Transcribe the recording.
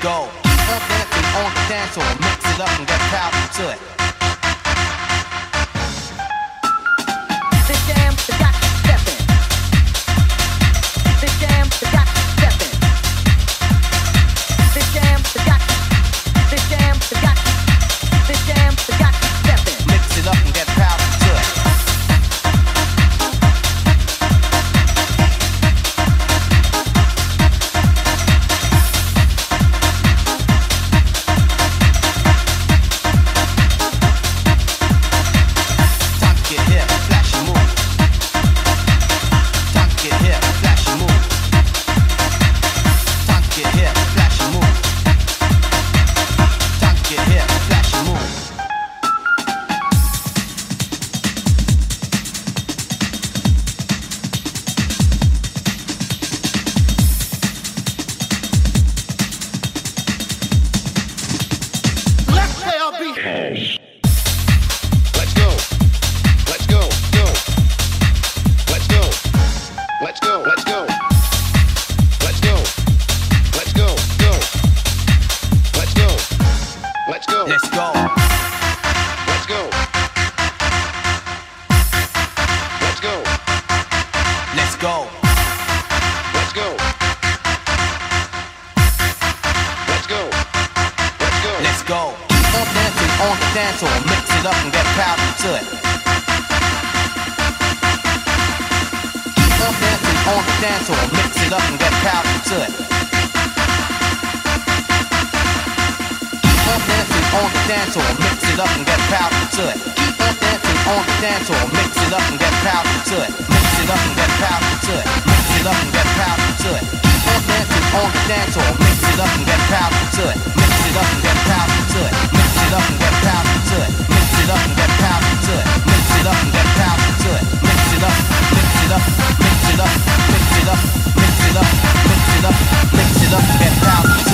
go. Keep on dancing on the dance floor. Mix it up and get powder to it. This jam, you got to step in. This jam, you got to step in. This jam, you got to. This jam, you got to. This jam, you got to step in. Mix it up and get powder to it. Mix it up and get powder to it.